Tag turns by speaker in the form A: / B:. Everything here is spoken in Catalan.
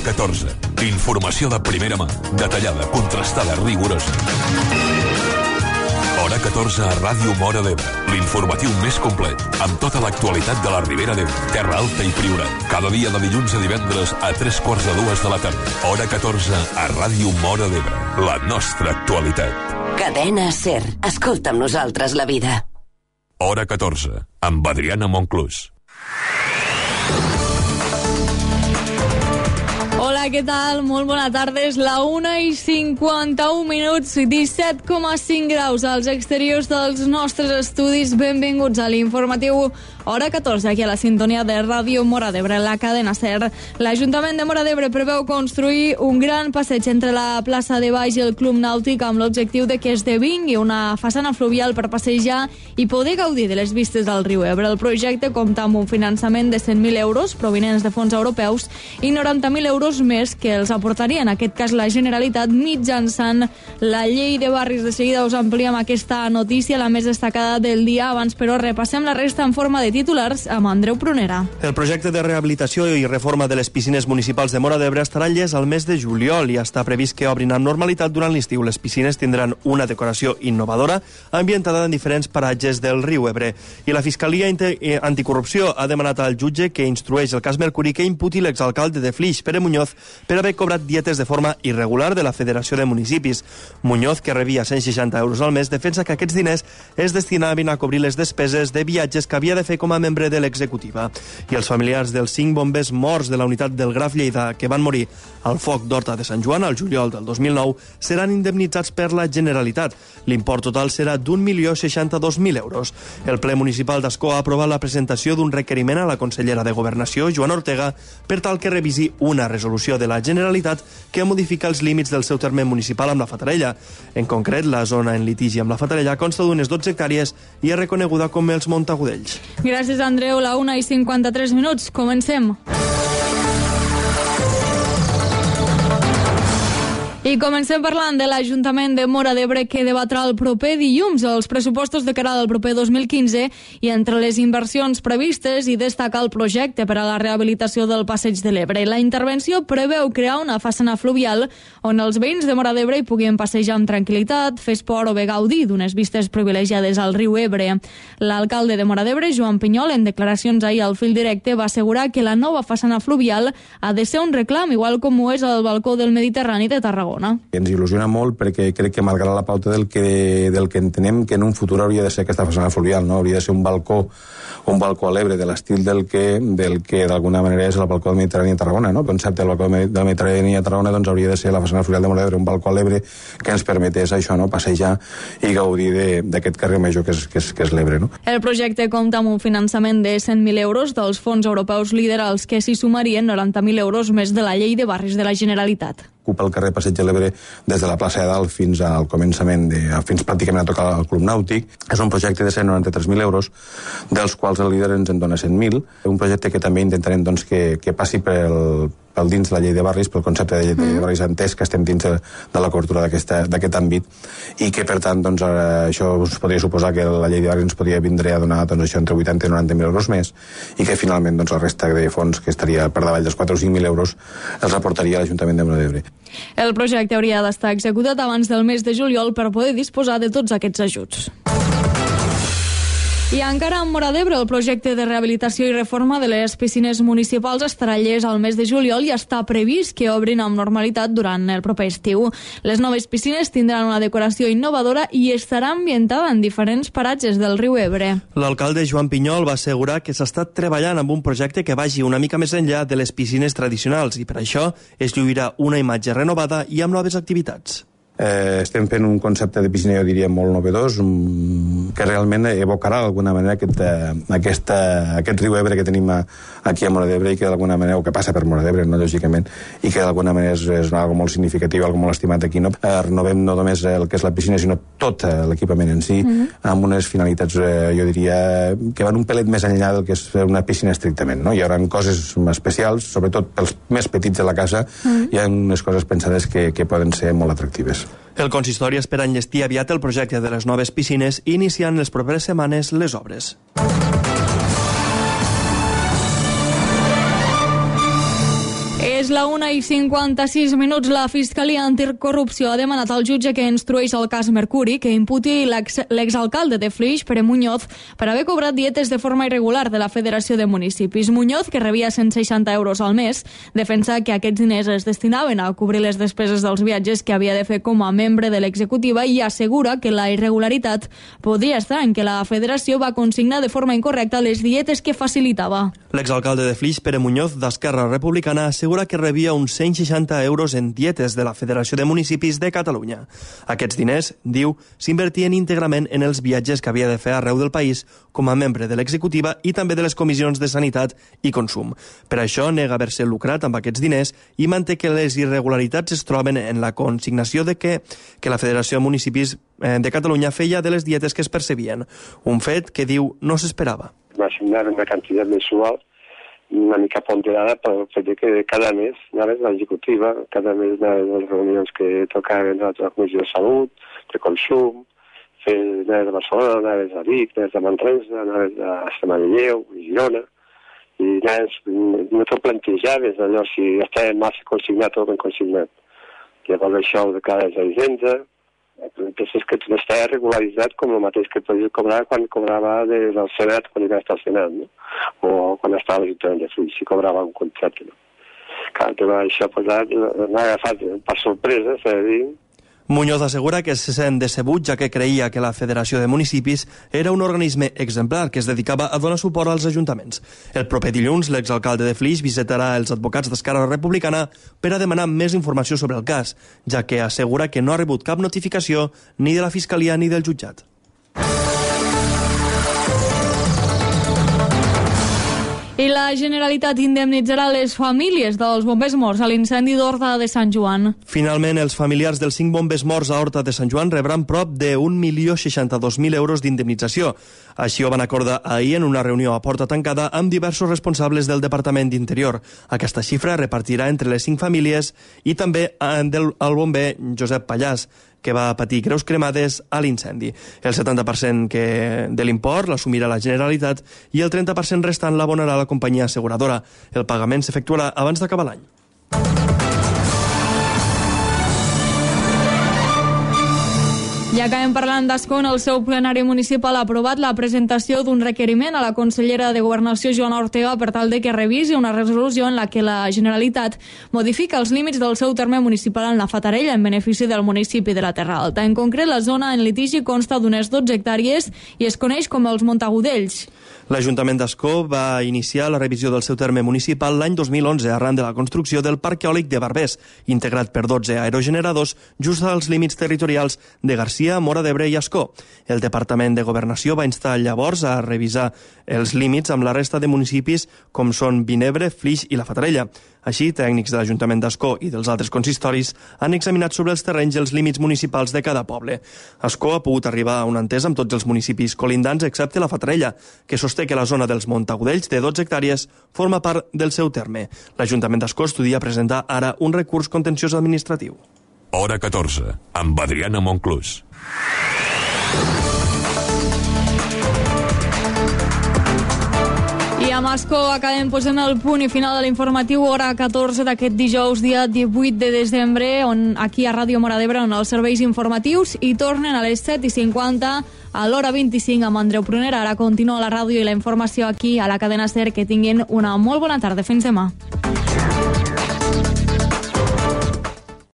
A: 14. Informació de primera mà, detallada, contrastada, rigorosa. Hora 14 a Ràdio Móra d'Ebre, l'informatiu més complet, amb tota l'actualitat de la Ribera d'Ebre, Terra Alta i Priorat. Cada dia de dilluns a divendres a 3:45 de la tarda. Hora 14 a Ràdio Móra d'Ebre, la nostra actualitat.
B: Cadena SER. Escolta amb nosaltres la vida.
A: Hora 14, amb Adriana Monclús.
C: Hola, què tal? Molt bona tarda. És la 1:51, 17,5 graus als exteriors dels nostres estudis. Benvinguts a l'informatiu Hora 14, aquí a la sintonia de Ràdio Móra d'Ebre, la cadena SER. L'Ajuntament de Móra d'Ebre preveu construir un gran passeig entre la plaça de Baix i el Club Nàutic amb l'objectiu de que esdevingui una façana fluvial per passejar i poder gaudir de les vistes del riu Ebre. El projecte compta amb un finançament de 100.000 euros provinents de fons europeus i 90.000 euros més que els aportaria, en aquest cas, la Generalitat mitjançant la llei de barris. De seguida us ampliem aquesta notícia, la més destacada del dia. Abans, però, repassem la resta en forma de titulars amb Andreu Prunera.
D: El projecte de rehabilitació i reforma de les piscines municipals de Móra d'Ebre estarà llest al mes de juliol i està previst que obrin amb normalitat durant l'estiu. Les piscines tindran una decoració innovadora ambientada en diferents paratges del riu Ebre. I la Fiscalia Anticorrupció ha demanat al jutge que instrueix el cas Mercuri que imputi l'exalcalde de Flix, Pere Muñoz, per haver cobrat dietes de forma irregular de la Federació de Municipis. Muñoz, que rebia 160 euros al mes, defensa que aquests diners es destinaven a cobrir les despeses de viatges que havia de fer com a membre de l'executiva. I els familiars dels 5 bombers morts de la unitat del Graf Lleida que van morir al foc d'Horta de Sant Joan al juliol del 2009 seran indemnitzats per la Generalitat. L'import total serà d'1.062.000 euros. El ple municipal d'Ascó ha aprovat la presentació d'un requeriment a la consellera de Governació, Joana Ortega, per tal que revisi una resolució de la Generalitat que modifica els límits del seu terme municipal amb la Fatarella. En concret, la zona en litigi amb la Fatarella consta d'unes 12 hectàrees i és reconeguda com els Montagudells.
C: Gràcies, Andreu. La 1:53. Comencem. I comencem parlant de l'Ajuntament de Móra d'Ebre, que debatrà el proper dilluns els pressupostos de cara al proper 2015 i entre les inversions previstes i destacar el projecte per a la rehabilitació del Passeig de l'Ebre. La intervenció preveu crear una façana fluvial on els veïns de Móra d'Ebre hi puguin passejar amb tranquil·litat, fer esport o bé gaudir d'unes vistes privilegiades al riu Ebre. L'alcalde de Móra d'Ebre, Joan Pinyol, en declaracions ahir al Fil Directe, va assegurar que la nova façana fluvial ha de ser un reclam, igual com ho és el balcó del Mediterrani de Tarragona.
E: Ens il·lusiona molt perquè crec que malgrat la pauta del que entenem que en un futur hauria de ser aquesta façana fluvial, no? Hauria de ser un balcó a l'Ebre de l'estil del que d'alguna manera és el balcó del Mediterrani a Tarragona, no? El concepte del balcó del Mediterrani a Tarragona doncs hauria de ser la façana fluvial de Móra d'Ebre, un balcó a l'Ebre que ens permetés això, no? Passejar i gaudir d'aquest carrer major que és l'Ebre, no?
C: El projecte compta amb un finançament de 100.000 euros dels fons europeus Leader, als que s'hi sumarien 90.000 euros més de la llei de barris de la Generalitat.
E: Ocupa el carrer Passeig de l'Ebre des de la plaça de Dalt fins al començament, fins pràcticament a tocar el Club Nàutic. És un projecte de 193.000 euros, dels quals el líder ens en dona 100.000. Un projecte que també intentarem doncs, que passi pel dins de la llei de barris, pel concepte de llei de barris entès que estem dins de la cobertura d'aquest àmbit i que, per tant, doncs, això us podria suposar que la llei de barris ens podria vindre a donar doncs, això entre 80 i 90.000 euros més i que finalment doncs, la resta de fons, que estaria per davall dels 4 o 5.000 euros, els aportaria l'Ajuntament de Móra d'Ebre.
C: El projecte hauria d'estar executat abans del mes de juliol per poder disposar de tots aquests ajuts. I encara a Móra d'Ebre, el projecte de rehabilitació i reforma de les piscines municipals estarà llest al mes de juliol i està previst que obrin amb normalitat durant el proper estiu. Les noves piscines tindran una decoració innovadora i estarà ambientada en diferents paratges del riu Ebre.
D: L'alcalde Joan Pinyol va assegurar que s'ha estat treballant amb un projecte que vagi una mica més enllà de les piscines tradicionals i per això es lluirà una imatge renovada i amb noves activitats.
E: Estem fent un concepte de piscina, jo diria, molt novedós, que realment evocarà d'alguna manera aquest riu Ebre que tenim aquí a Móra d'Ebre i que d'alguna manera, o que passa per Móra d'Ebre, no, lògicament, i que d'alguna manera és algo molt significatiu, algo molt estimat aquí, no? Renovem no només el que és la piscina, sinó tot l'equipament en si, amb unes finalitats, jo diria, que van un pelet més enllà del que és una piscina estrictament, no? Hi haurà coses especials, sobretot pels més petits de la casa, hi ha unes coses pensades que poden ser molt atractives.
D: El consistori espera enllestir aviat el projecte de les noves piscines i iniciar en les properes setmanes les obres.
C: És És la 1:56. La Fiscalia Anticorrupció ha demanat al jutge que instrueix el cas Mercuri que imputi l'exalcalde de Flix, Pere Muñoz, per haver cobrat dietes de forma irregular de la Federació de Municipis. Muñoz, que rebia 160 euros al mes, defensa que aquests diners es destinaven a cobrir les despeses dels viatges que havia de fer com a membre de l'executiva i assegura que la irregularitat podria estar en que la Federació va consignar de forma incorrecta les dietes que facilitava.
D: L'exalcalde de Flix, Pere Muñoz, d'Esquerra Republicana, assegura que rebia uns 160 euros en dietes de la Federació de Municipis de Catalunya. Aquests diners, diu, s'invertien íntegrament en els viatges que havia de fer arreu del país com a membre de l'executiva i també de les comissions de Sanitat i Consum. Per això nega haver-se lucrat amb aquests diners i manté que les irregularitats es troben en la consignació de que la Federació de Municipis de Catalunya feia de les dietes que es percebien, un fet que, diu, no s'esperava.
F: Va assignar una quantitat mensual una mica ponderada pel fet que cada mes anaves a l'executiva, cada mes anaves a les reunions que tocaven a la Comissió de Salut, de Consum, anaves a Barcelona, anaves a Vic, anaves a Manresa, anaves a Manlleu, a Girona, i no t'ho plantejaves, allò, si estava massa consignat o ben consignat. Llavors això ho declares a Hisenda, penses que tot està regularitzat com el mateix que podies cobrar quan cobrava del Senat, quan iba estar al Senat, no? O quan estava a l'Ajuntament de Flix, si cobrava un contracte, no? Clar, això m'ha agafat per sorpresa, s'ha de dir.
D: Muñoz assegura que se sent decebut, ja que creia que la Federació de Municipis era un organisme exemplar que es dedicava a donar suport als ajuntaments. El proper dilluns, l'exalcalde de Flix visitarà els advocats d'Esquerra Republicana per a demanar més informació sobre el cas, ja que assegura que no ha rebut cap notificació ni de la Fiscalia ni del jutjat.
C: I la Generalitat indemnitzarà les famílies dels bombers morts a l'incendi d'Horta de Sant Joan.
D: Finalment, els familiars dels 5 bombers morts a Horta de Sant Joan rebran prop de 1.062.000 euros d'indemnització. Així ho van acordar ahir en una reunió a porta tancada amb diversos responsables del Departament d'Interior. Aquesta xifra repartirà entre les 5 famílies i també el bomber Josep Pallàs, que va patir greus cremades a l'incendi. El 70% de l'import l'assumirà la Generalitat i el 30% restant l'abonarà la companyia asseguradora. El pagament s'efectuarà abans d'acabar l'any.
C: I acabem parlant d'Ascó. El seu plenari municipal ha aprovat la presentació d'un requeriment a la consellera de Governació, Joana Ortega, per tal de que revisi una resolució en la que la Generalitat modifica els límits del seu terme municipal en la Fatarella en benefici del municipi de la Terra Alta. En concret, la zona en litigi consta d'unes 12 hectàrees i es coneix com els Montagudells.
D: L'Ajuntament d'Ascó va iniciar la revisió del seu terme municipal l'any 2011 arran de la construcció del Parc Eòlic de Barbers, integrat per 12 aerogeneradors just als límits territorials de Garcia, Móra d'Ebre i Ascó. El Departament de Governació va instar llavors a revisar els límits amb la resta de municipis com són Vinebre, Flix i la Fatarella. Així, tècnics de l'Ajuntament d'Ascó i dels altres consistoris han examinat sobre els terrenys i els límits municipals de cada poble. Ascó ha pogut arribar a una entesa amb tots els municipis colindants excepte la Fatarella, que sosté que la zona dels Montagudells de 12 hectàrees forma part del seu terme. L'Ajuntament d'Ascó estudia presentar ara un recurs contenciós administratiu.
A: Hora 14, amb Adriana Monclús.
C: I amb Ascó acabem posant el punt i final de l'informatiu hora 14 d'aquest dijous, dia 18 de desembre, on aquí a Ràdio Móra d'Ebre, on els serveis informatius hi tornen a les 7:50 a l'hora 25 amb Andreu Prunera. Ara continua la ràdio i la informació aquí a la cadena SER. Que tinguin una molt bona tarda. Fins demà.